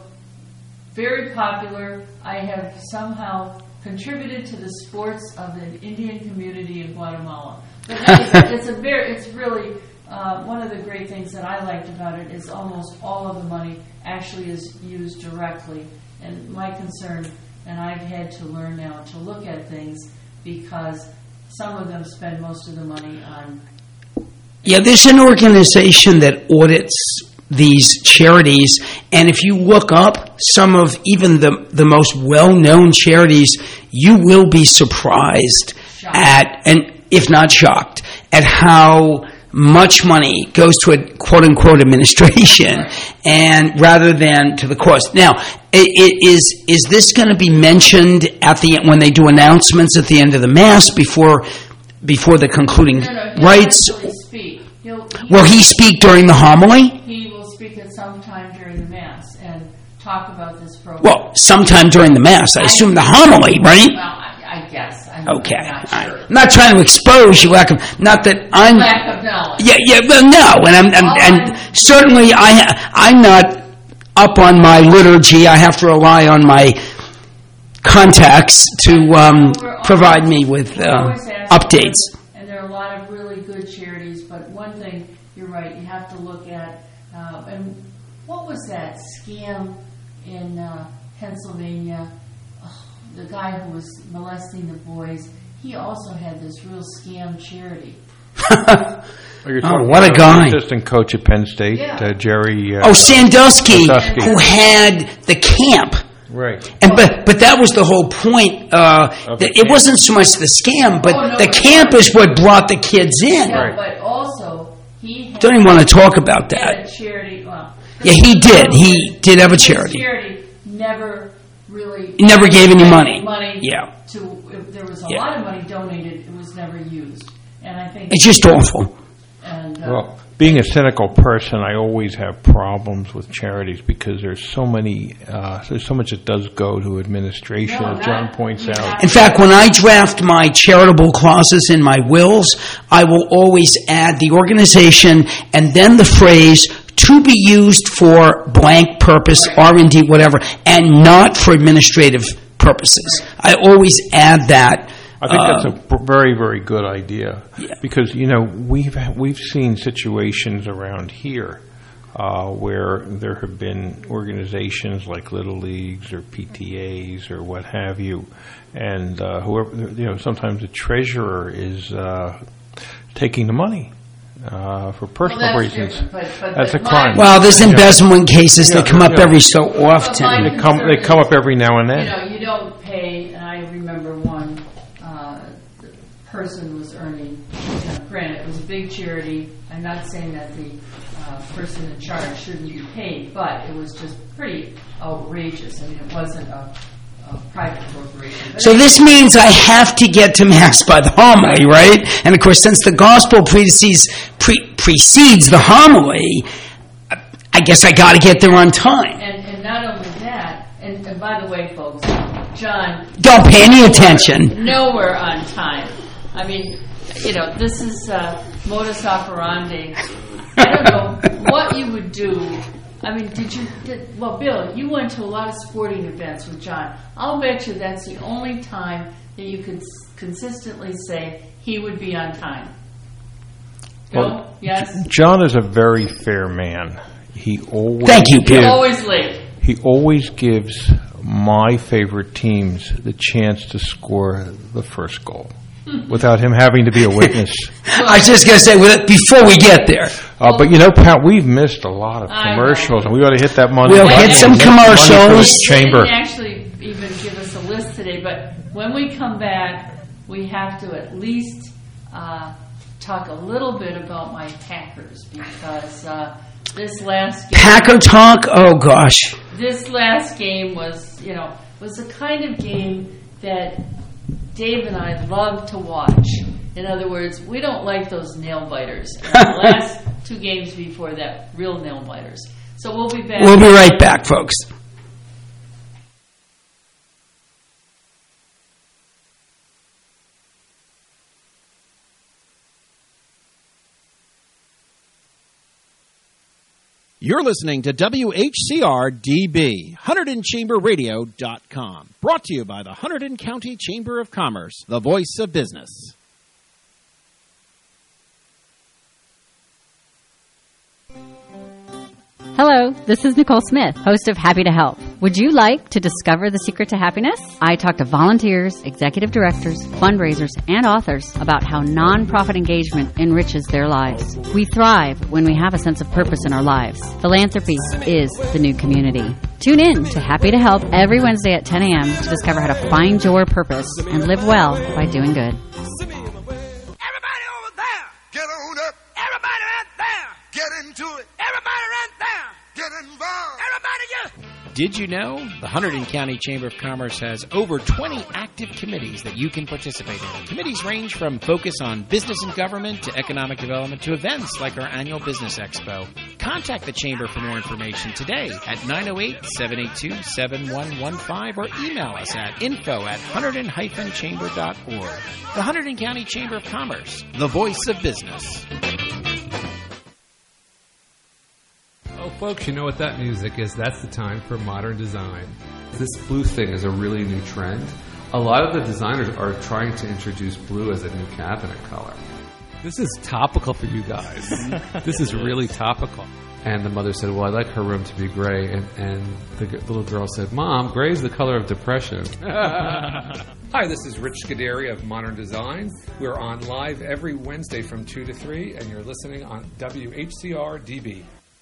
very popular. I have somehow contributed to the sports of the Indian community in Guatemala. But anyway, it's a very, it's really uh, one of the great things that I liked about it is almost all of the money actually is used directly. And my concern, and I've had to learn now to look at things because some of them spend most of the money on. Yeah, there's an organization that audits these charities, and if you look up some of even the, the most well-known charities, you will be surprised shocked. at, and if not shocked, at how much money goes to a quote-unquote administration. Right. and rather than to the cost. Now, it, it is is this going to be mentioned at the when they do announcements at the end of the Mass before before the concluding no, no, he'll rites? Speak. He'll, he will he speak during the homily? He will speak at some time during the Mass and talk about this program. Well, sometime during the Mass. I assume the homily, right? Well, I, I guess. I'm Okay. not sure. I'm not trying to expose you, lack of, not that I'm... Lack of knowledge. Yeah, yeah, well, no, and, I'm, and, and certainly I, I'm not up on my liturgy. I have to rely on my contacts to um, provide me with uh, updates. And there are a lot of really good charities, but one thing, you're right, you have to look at, uh, and what was that scam in uh, Pennsylvania? Oh, the guy who was molesting the boys, he also had this real scam charity. Oh, you're Oh, talking what a about guy. the assistant coach at Penn State, Yeah. uh, Jerry. Uh, Oh, Sandusky, Sandusky. who had the camp. Right. And but but that was the whole point. Uh, Of the that it wasn't so much the scam, but Oh, no, the no, camp no. is what brought the kids in. No, but also, he had, Don't even want to talk about he had that. a charity. Well, Yeah, he did. He did have a his charity. charity never really... He never gave any money. Money Yeah. to, if there was a Yeah. lot of money donated, it was never used. And I think... It's just awful. And, uh, Well, being a cynical person, I always have problems with charities because there's so many, uh, there's so much that does go to administration, No, as John not- points yeah. out. In fact, when I draft my charitable clauses in my wills, I will always add the organization and then the phrase to be used for blank purpose, R and D, whatever, and not for administrative purposes. I always add that. I think that's uh, a b- very, very good idea because you know we've we've seen situations around here uh, where there have been organizations like Little Leagues or P T As or what have you, and uh, whoever you know sometimes the treasurer is uh, taking the money. Uh, for personal that's reasons, different, but- but that's the- a crime. Well, there's Yeah. embezzlement cases Yeah, that come up yeah. every so often. my They come, they come up every now and then. You know, you don't pay, and I remember one uh, the person was earning, you know, granted, it was a big charity. I'm not saying that the uh, person in charge shouldn't be paid, but it was just pretty outrageous. I mean, it wasn't a, a private corporation. But So this means I have to get to Mass by the homily, right? And of course, since the gospel precedes, pre- precedes the homily, I guess I got to get there on time. And, and not only that, and, and by the way, folks, John... Don't pay any attention. Nowhere on time. I mean, you know, this is uh, modus operandi. I don't know what you would do. I mean, did you... Did, well, Bill, you went to a lot of sporting events with John. I'll bet you that's the only time that you could s- consistently say he would be on time. Bill, Well, yes? John is a very fair man. He always Thank you, Bill. gives- Always late. He always gives my favorite teams the chance to score the first goal without him having to be a witness. I was just going to say, with- before we get there, Uh, but you know, Pat, we've missed a lot of I commercials, and we ought to hit that money. We'll hit some commercials. They Chamber. didn't actually even give us a list today, but when we come back, we have to at least uh, talk a little bit about my Packers because uh, this last game, Packer talk, oh gosh. this last game was, you know, was the kind of game that Dave and I love to watch. In other words, we don't like those nail biters. And the last two games before that, real nail biters. So we'll be back. We'll be right back, folks. You're listening to W H C R D B, Hunterdon Chamber Radio dot com. Brought to you by the Hunterdon County Chamber of Commerce, the voice of business. Hello, this is Nicole Smith, host of Happy to Help. Would you like to discover the secret to happiness? I talk to volunteers, executive directors, fundraisers, and authors about how nonprofit engagement enriches their lives. We thrive when we have a sense of purpose in our lives. Philanthropy is the new community. Tune in to Happy to Help every Wednesday at ten a.m. to discover how to find your purpose and live well by doing good. Get on up. Everybody right there. Get into it. Everybody right there. Get Did you know the Hunterdon County Chamber of Commerce has over twenty active committees that you can participate in? Committees range from focus on business and government to economic development to events like our annual Business Expo. Contact the Chamber for more information today at nine oh eight, seven eight two, seven one one five or email us at info at hunterdon dash chamber dot org. The Hunterdon County Chamber of Commerce, the voice of business. Oh, folks, you know what that music is. That's the time for modern design. This blue thing is a really new trend. A lot of the designers are trying to introduce blue as a new cabinet color. This is topical for you guys. This is really topical. And the mother said, well, I'd like her room to be gray. And, and the g- little girl said, Mom, gray is the color of depression. Hi, this is Rich Scuderi of Modern Design. We're on live every Wednesday from two to three, and you're listening on W H C R D B.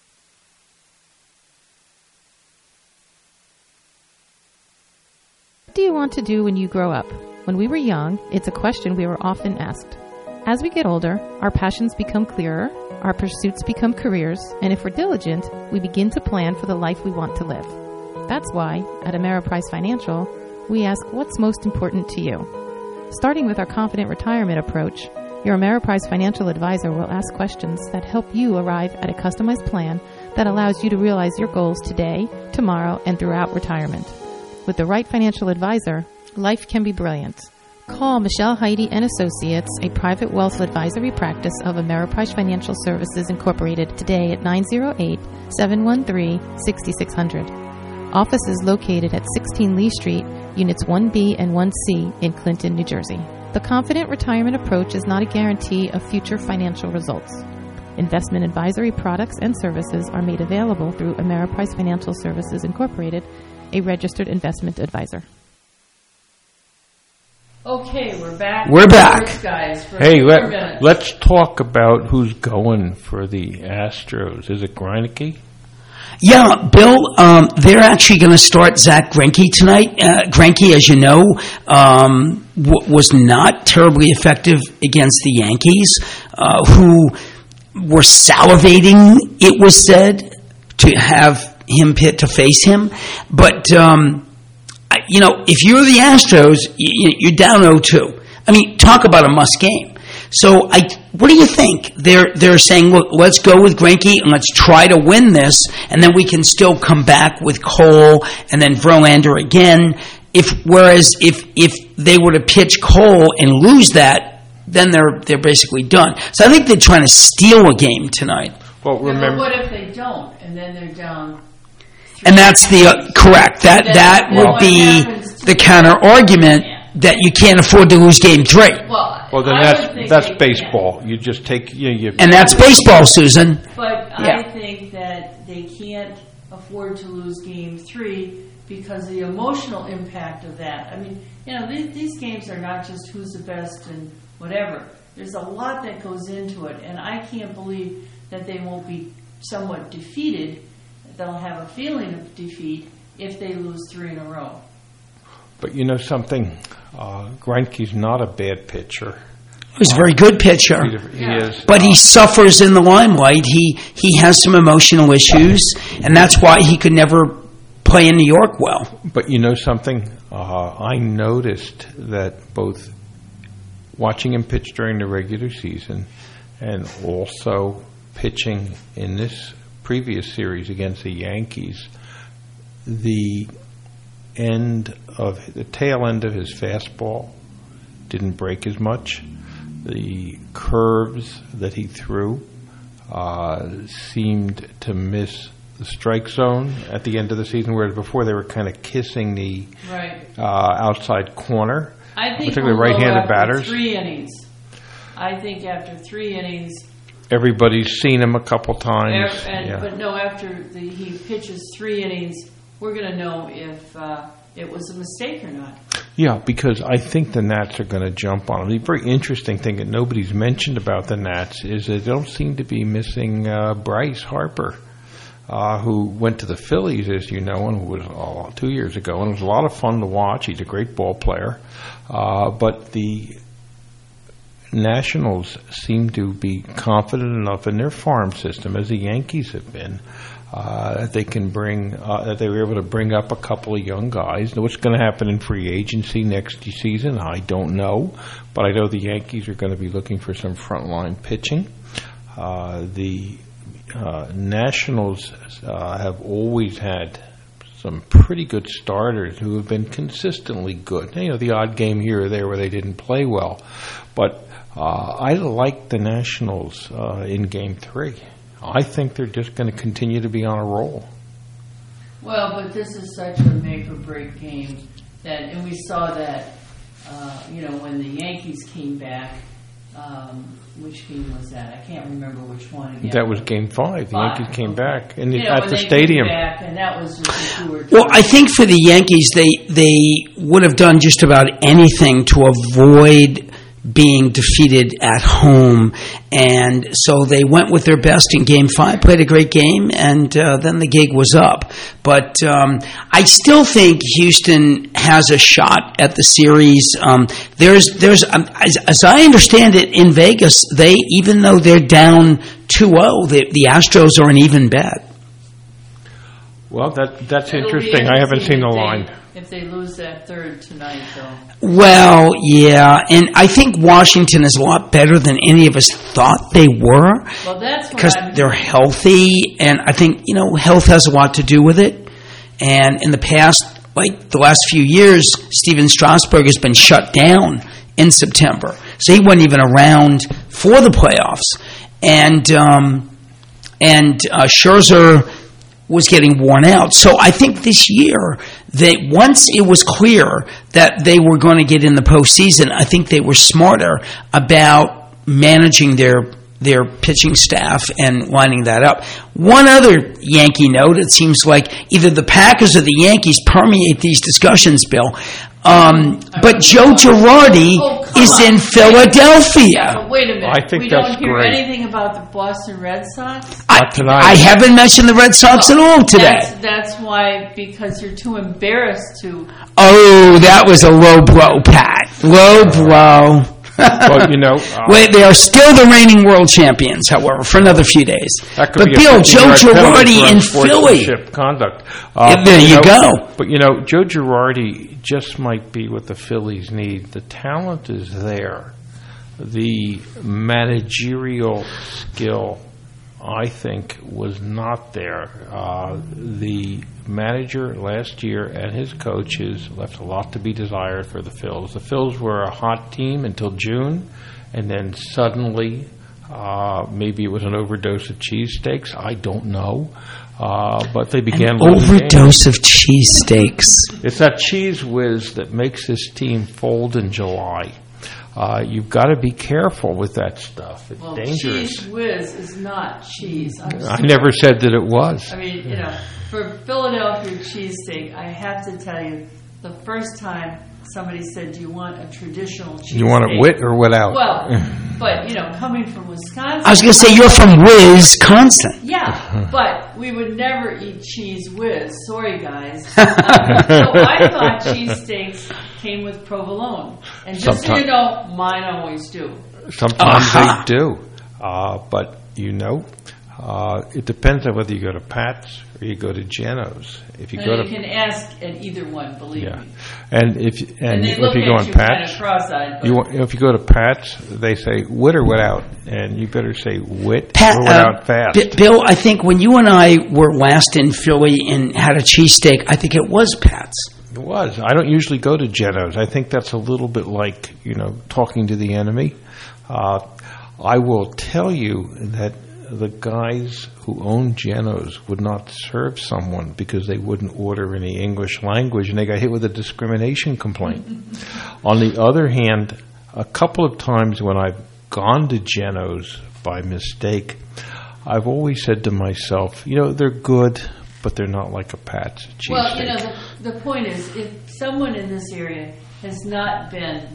What do you want to do when you grow up? When we were young, it's a question we were often asked. As we get older, our passions become clearer, our pursuits become careers, and if we're diligent, we begin to plan for the life we want to live. That's why, at Ameriprise Financial, we ask what's most important to you. Starting with our Confident Retirement approach, your Ameriprise Financial advisor will ask questions that help you arrive at a customized plan that allows you to realize your goals today, tomorrow, and throughout retirement. With the right financial advisor, life can be brilliant. Call Michelle Heidi and Associates, a private wealth advisory practice of Ameriprise Financial Services Incorporated, today at nine oh eight, seven one three, six six zero zero. Office is located at sixteen Lee Street, Units one B and one C in Clinton, New Jersey. The Confident Retirement approach is not a guarantee of future financial results. Investment advisory products and services are made available through Ameriprise Financial Services Incorporated, a registered investment advisor. Okay, we're back. We're back. First, guys, for Hey, four let, minutes. let's talk about who's going for the Astros. Is it Greinke? Yeah, Bill, um, they're actually going to start Zach Greinke tonight. Uh, Greinke, as you know, um, w- was not terribly effective against the Yankees, uh, who were salivating, it was said, to have him pit to face him. But, um, I, you know, if you're the Astros, you, you're down oh two. I mean, talk about a must game. So, I, what do you think? They're they're saying, look, let's go with Greinke and let's try to win this, and then we can still come back with Cole and then Verlander again. If whereas if if they were to pitch Cole and lose that, then they're they're basically done. So I think they're trying to steal a game tonight. Well, Yeah, remember, but what if they don't, and then they're down? And that's the uh, correct. That Then- that then would what be happens to the counter argument that you can't afford to lose game three. Well, well then I that's would think that's they baseball. You just take you, you And that's baseball, Susan. But Yeah. I think that they can't afford to lose game three because the emotional impact of that. I mean, you know, these, these games are not just who's the best and whatever. There's a lot that goes into it, and I can't believe that they won't be somewhat defeated. They'll have a feeling of defeat if they lose three in a row. But you know something, uh, Greinke's not a bad pitcher. He's a very good pitcher. He, he is. But he suffers in the limelight. He he has some emotional issues, and that's why he could never play in New York well. But you know something, uh, I noticed that both watching him pitch during the regular season and also pitching in this previous series against the Yankees, the end of the tail end of his fastball didn't break as much. The curves that he threw uh, seemed to miss the strike zone at the end of the season, whereas before they were kind of kissing the Right. uh, outside corner, I think particularly we'll go right-handed after batters. Three innings. I think after three innings, Everybody's seen him a couple times. Af- and, yeah. But no, after the, he pitches three innings, we're going to know if uh, it was a mistake or not. Yeah, because I think the Nats are going to jump on him. The very interesting thing that nobody's mentioned about the Nats is they don't seem to be missing uh, Bryce Harper, uh, who went to the Phillies, as you know, and who was uh, two years ago, and it was a lot of fun to watch. He's a great ball player. Uh, but the Nationals seem to be confident enough in their farm system, as the Yankees have been, Uh, that they can bring, uh, that they were able to bring up a couple of young guys. Now, what's going to happen in free agency next season, I don't know, but I know the Yankees are going to be looking for some frontline pitching. Uh, the uh, Nationals uh, have always had some pretty good starters who have been consistently good. You know, the odd game here or there where they didn't play well, but uh, I like the Nationals uh, in Game Three. I think they're just going to continue to be on a roll. Well, but this is such a make-or-break game that, and we saw that, uh, you know, when the Yankees came back. Um, which game was that? I can't remember which one again. That was Game Five. The Five. Yankees came Okay. back and You know, at when the they stadium. Came back, and that was just as you were Well, I think for the Yankees, they they would have done just about anything to avoid being defeated at home, and so they went with their best in Game Five, played a great game, and uh, then the gig was up. But um, I still think Houston has a shot at the series. Um, there's there's um, as, as I understand it in Vegas, they even though they're down two oh, the, the Astros are an even bet. Well, that that's It'll be interesting. I haven't seen the if they- line. If they lose that third tonight, though. Well, yeah, and I think Washington is a lot better than any of us thought they were. Well, that's what because I'm- they're healthy, and I think, you know, health has a lot to do with it. And in the past, like the last few years, Steven Strasburg has been shut down in September, so he wasn't even around for the playoffs. And um, and uh, Scherzer was getting worn out. So I think this year, that once it was clear that they were going to get in the postseason, I think they were smarter about managing their their pitching staff and lining that up. One other Yankee note, it seems like either the Packers or the Yankees permeate these discussions, Bill. Um, but Joe Girardi Oh, is in Philadelphia. But wait a minute. I think we that's don't hear great. anything about the Boston Red Sox? Not tonight. I haven't mentioned the Red Sox at all today. That's, that's why, because you're too embarrassed to. Oh, that was a low blow, Pat. Low blow. Well, you know, uh, Wait, they are still the reigning world champions, however, for another few days. That could But be a Bill, Joe fifteen-yard penalty Girardi for in Philly. unsportsmanship conduct. Yeah, there but, you know, go. But you know, Joe Girardi just might be what the Phillies need. The talent is there. The managerial skill, I think, was not there. Uh, the manager last year and his coaches left a lot to be desired for the Phils. The Phils were a hot team until June, and then suddenly, uh, maybe it was an overdose of cheesesteaks. I don't know. Uh, but they began An losing overdose games. of cheesesteaks. It's that cheese whiz that makes this team fold in July. Uh, you've got to be careful with that stuff. It's Well, dangerous. Cheese Whiz is not cheese. I'm I sorry. never said that it was. I mean, you know, for Philadelphia cheesesteak, I have to tell you, the first time somebody said, "Do you want a traditional cheesesteak?" You want it wit or without? Well, but you know, coming from Wisconsin, I was going to say, you're from Wisconsin. Yeah, but we would never eat cheese whiz. Sorry, guys. Um, so I thought cheesesteaks came with provolone, and just so you Sometime- know, mine always do. Sometimes Uh-huh. they do. Uh, but, you know, uh, it depends on whether you go to Pat's or you go to Geno's. If you And go you to can ask at either one, believe Yeah. me. And if and, And they if look you go at on you kind Pat's, of cross-eyed, but- you want, if you go to Pat's, they say wit or without, and you better say wit Pat, or uh, without fast. B- Bill, I think when you and I were last in Philly and had a cheesesteak, I think it was Pat's. It was. I don't usually go to Geno's. I think that's a little bit like, you know, talking to the enemy. Uh, I will tell you that the guys who own Geno's would not serve someone because they wouldn't order in the English language, and they got hit with a discrimination complaint. On the other hand, a couple of times when I've gone to Geno's by mistake, I've always said to myself, you know, they're good, but they're not like a Pat's cheesesteak. Well, you know, the, the point is, if someone in this area has not been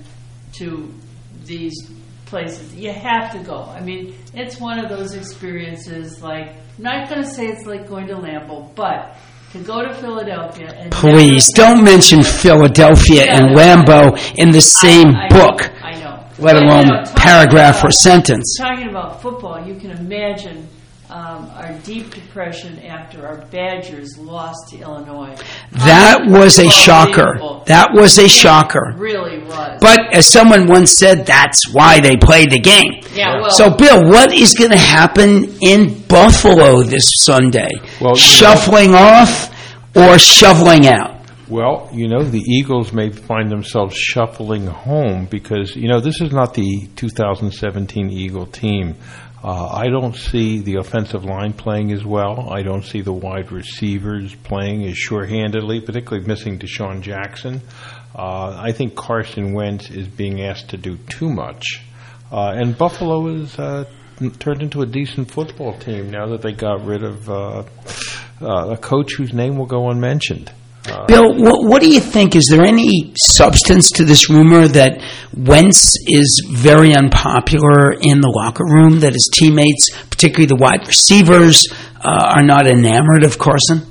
to these places, you have to go. I mean, it's one of those experiences, like, I'm not going to say it's like going to Lambeau, but to go to Philadelphia and... Please, never- don't mention Philadelphia Yeah, and no, Lambeau in the same I- I book, know, I know. let But, you alone know, talking paragraph about- or sentence. Talking about football, you can imagine um, our deep depression after our Badgers lost to Illinois. That was a shocker. That was a shocker. It really was. But as someone once said, that's why they played the game. Yeah, well, so, Bill, what is going to happen in Buffalo this Sunday? Well, Shuffling off or shoveling out? Well, you know, the Eagles may find themselves shuffling home because, you know, this is not the two thousand seventeen Eagle team. Uh, I don't see the offensive line playing as well. I don't see the wide receivers playing as sure-handedly, particularly missing Deshaun Jackson. Uh, I think Carson Wentz is being asked to do too much. Uh, and Buffalo is uh, turned into a decent football team now that they got rid of uh, uh, a coach whose name will go unmentioned. Uh, Bill, what, what do you think? Is there any substance to this rumor that Wentz is very unpopular in the locker room, that his teammates, particularly the wide receivers, uh, are not enamored of Carson?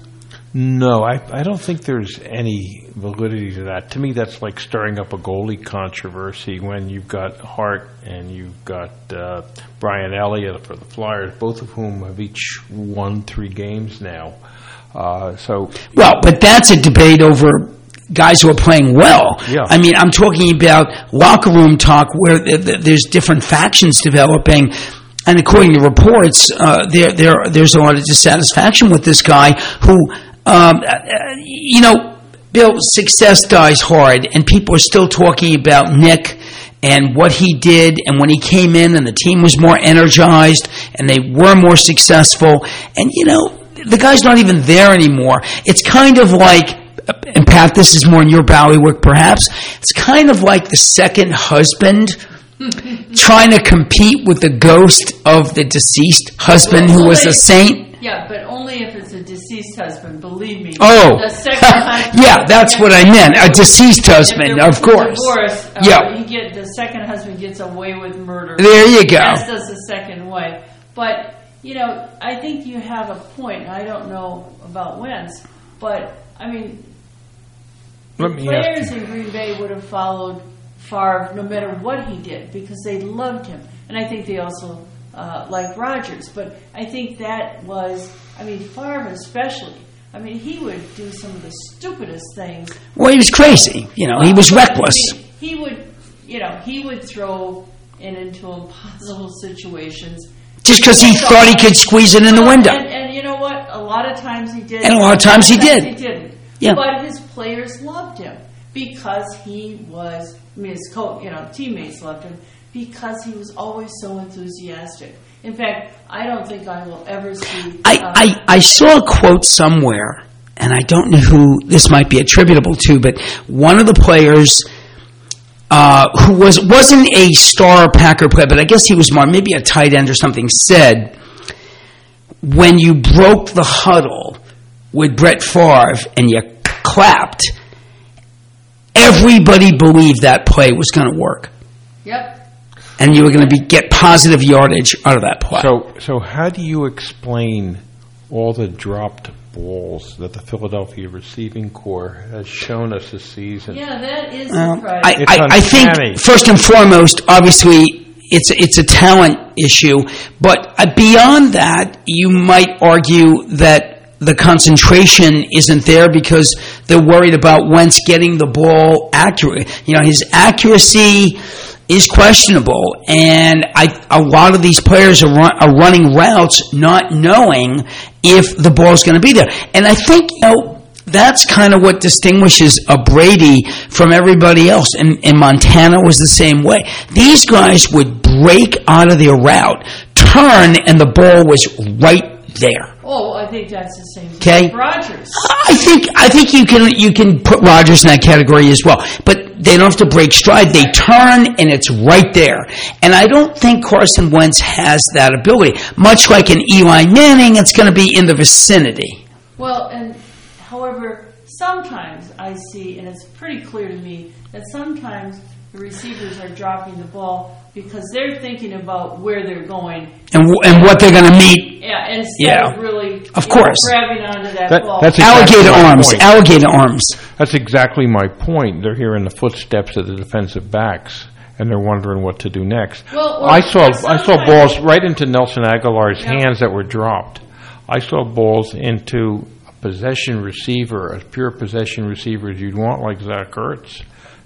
No, I, I don't think there's any validity to that. To me, that's like stirring up a goalie controversy when you've got Hart and you've got uh, Brian Elliott for the Flyers, both of whom have each won three games now. Uh, so, well, but that's a debate over guys who are playing well. Yeah. I mean, I'm talking about locker room talk where th- th- there's different factions developing, and according to reports, uh, there there there's a lot of dissatisfaction with this guy who, um, uh, you know, Bill, success dies hard, and people are still talking about Nick and what he did, and when he came in and the team was more energized and they were more successful, and you know, the guy's not even there anymore. It's kind of like, and Pat, this is more in your bailiwick perhaps, it's kind of like the second husband trying to compete with the ghost of the deceased husband well, who was only, a saint. Yeah, but only if it's a deceased husband, believe me. Oh, the second husband, yeah, that's what I meant, a deceased husband, of course. Divorce, uh, yeah. You get, the second husband gets away with murder. There you go. As does the second wife. But you know, I think you have a point. I don't know about Wentz, but I mean, Let the me players ask you. in Green Bay would have followed Favre no matter what he did because they loved him, and I think they also uh, liked Rodgers. But I think that was, I mean, Favre especially. I mean, he would do some of the stupidest things. Well, he was crazy. You know, he was reckless. I mean, he would, you know, he would throw in into impossible situations. Just because he thought he could squeeze it in the window. And, and you know what? A lot of times he did. And a lot of times he did. He didn't. Yeah. But his players loved him because he was, I mean, his co, you know, teammates loved him because he was always so enthusiastic. In fact, I don't think I will ever see. I, uh, I, I saw a quote somewhere, and I don't know who this might be attributable to, but one of the players uh, who was, wasn't a star Packer player, but I guess he was more, maybe a tight end or something, said, when you broke the huddle with Brett Favre and you clapped, everybody believed that play was going to work. Yep. And you were going to be get positive yardage out of that play. So, so how do you explain all the dropped balls that the Philadelphia receiving corps has shown us this season? Yeah, that is Well, surprising. I, I, I think, first and foremost, obviously, it's it's a talent issue. But uh, beyond that, you might argue that the concentration isn't there because they're worried about Wentz getting the ball accurate. You know, his accuracy is questionable, and I, a lot of these players are, run, are running routes not knowing if the ball's going to be there. And I think, you know, that's kind of what distinguishes a Brady from everybody else. And, and Montana was the same way. These guys would break out of their route, turn, and the ball was right there. Oh, I think that's the same Okay. thing. Rodgers. I think I think you can you can put Rodgers in that category as well, but they don't have to break stride. They turn and it's right there. And I don't think Carson Wentz has that ability. Much like an Eli Manning, it's going to be in the vicinity. Well, and however, sometimes I see, and it's pretty clear to me, that sometimes the receivers are dropping the ball because they're thinking about where they're going and w- and what they're going to meet. Yeah, instead Yeah. of really Of you course. know, grabbing onto that, That- ball. that's exactly Alligator my arms, point. alligator arms. That's exactly my point. They're here in the footsteps of the defensive backs. and they're wondering what to do next. Well, or- I saw or I saw sometimes- balls right into Nelson Aguilar's Yeah. hands that were dropped. I saw balls into a possession receiver, a pure possession receiver as you'd want, like Zach Ertz,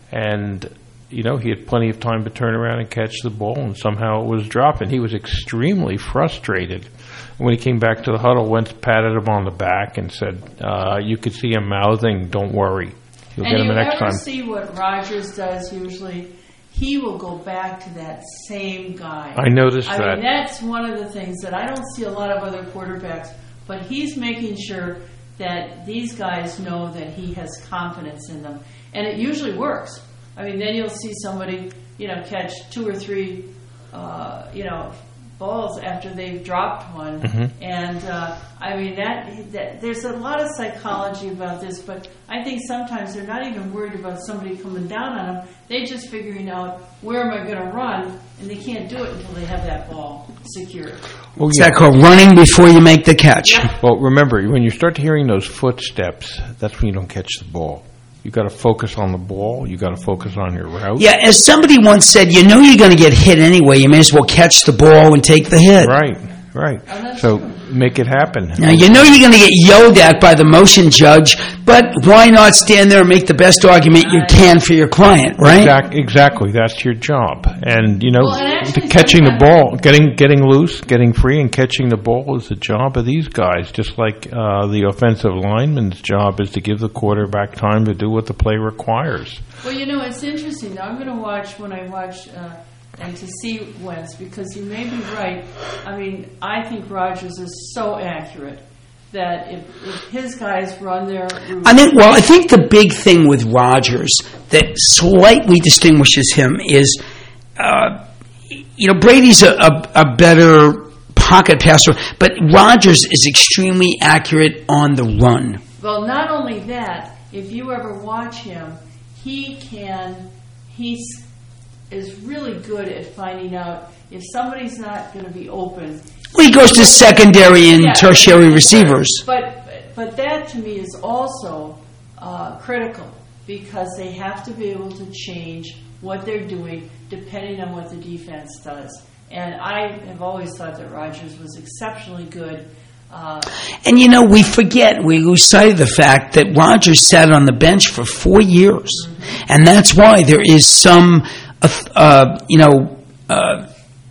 and you know he had plenty of time to turn around and catch the ball, and somehow it was dropped, and he was extremely frustrated. When he came back to the huddle, Wentz patted him on the back and said, uh, "You could see him mouthing, 'Don't worry, you'll and get him you the next ever time.'" see what Rodgers does usually? He will go back to that same guy. I noticed I that. mean, that's one of the things that I don't see a lot of other quarterbacks, but he's making sure that these guys know that he has confidence in them. And it usually works. I mean, then you'll see somebody, you know, catch two or three, uh, you know, balls after they've dropped one. Mhm. And, uh, I mean, that, that there's a lot of psychology about this, but I think sometimes they're not even worried about somebody coming down on them. They're just figuring out, where am I going to run? And they can't do it until they have that ball secured. Well, Is yeah. that called running before you make the catch? Well, remember, when you start hearing those footsteps, that's when you don't catch the ball. You got to focus on the ball. You got to focus on your route. Yeah, as somebody once said, you know you're going to get hit anyway. You may as well catch the ball and take the hit. Right, right. So make it happen. Now, you know you're going to get yelled at by the motion judge, but why not stand there and make the best argument you can for your client, right? Exact, exactly. That's your job. And, you know, Well, and actually catching the ball, getting getting loose, getting free, and catching the ball is the job of these guys, just like uh, the offensive lineman's job is to give the quarterback time to do what the play requires. Well, you know, it's interesting. Now, I'm going to watch when I watch uh, and to see Wentz, because you may be right. I mean, I think Rodgers is so accurate that if, if his guys run their route, I think. Well, I think the big thing with Rodgers that slightly distinguishes him is, uh, you know, Brady's a, a, a better pocket passer, but Rodgers is extremely accurate on the run. well, not only that, if you ever watch him, he can, he's is really good at finding out if somebody's not going to be open. Well, he goes to secondary and Yeah. tertiary receivers. But but that to me is also uh, critical, because they have to be able to change what they're doing depending on what the defense does. And I have always thought that Rodgers was exceptionally good. Uh, And, you know, we forget, we lose sight of the fact that Rodgers sat on the bench for four years. Mm-hmm. And that's why there is some, uh, uh, you know, uh,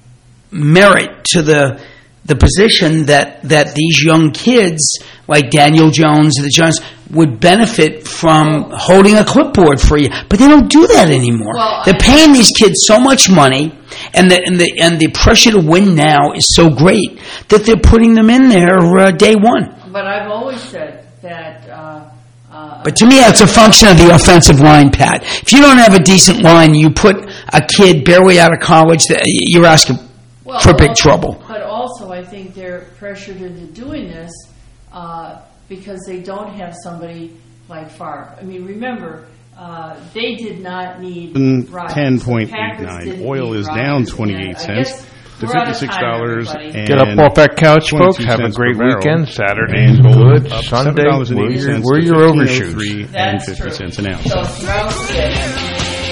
merit to the the position that, that these young kids, like Daniel Jones and the Giants, would benefit from holding a clipboard for you. But they don't do that anymore. Well, They're paying these kids so much money, and the, and the, and the pressure to win now is so great that they're putting them in there uh, day one. but I've always said that. Uh, uh, But to me, that's a function of the offensive line, Pat. If you don't have a decent line, you put a kid barely out of college, that you're asking well, for big also- trouble. But also, I think they're pressured into doing this uh, because they don't have somebody like Favre. I mean, remember, uh, they did not need Rodgers. ten point The eight Packers nine. didn't Oil need is Rodgers. down twenty-eight And I cents guess to we're out of fifty-six time, dollars. everybody. Get up off that couch, folks. Have a cents great per barrel. weekend. Saturday And is gold good. up Sunday, seven dollars and eighty wear your- cents wear to your fifteen oh overshoes. three and That's fifty true. cents an ounce. So, throughout the day,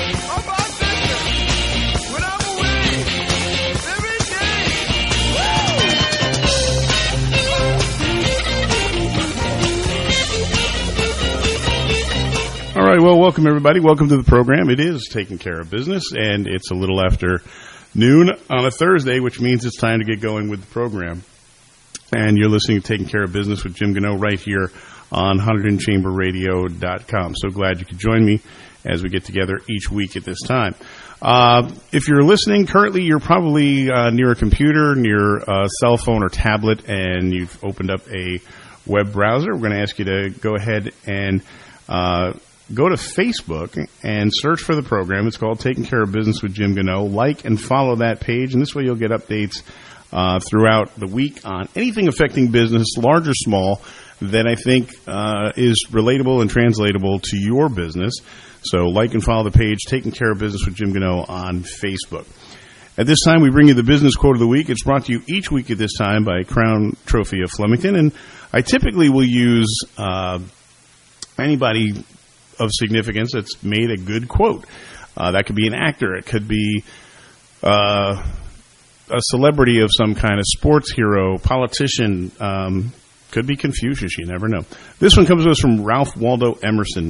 All right, well, welcome everybody. Welcome to the program. It is Taking Care of Business, and it's a little after noon on a Thursday, which means it's time to get going with the program. And you're listening to Taking Care of Business with Jim Gano right here on Hunterdon Chamber Radio dot com. So glad you could join me as we get together each week at this time. Uh, if you're listening currently, you're probably uh, near a computer, near a cell phone or tablet, and you've opened up a web browser. We're going to ask you to go ahead and uh, go to Facebook and search for the program. It's called Taking Care of Business with Jim Gano. Like and follow that page, and this way you'll get updates uh, throughout the week on anything affecting business, large or small, that I think uh, is relatable and translatable to your business. So like and follow the page, Taking Care of Business with Jim Gano on Facebook. At this time, we bring you the Business Quote of the Week. It's brought to you each week at this time by Crown Trophy of Flemington, and I typically will use uh, anybody of significance that's made a good quote. Uh, that could be an actor. It could be uh, a celebrity of some kind, of sports hero, politician. Um, could be Confucius. You never know. This one comes to us from Ralph Waldo Emerson.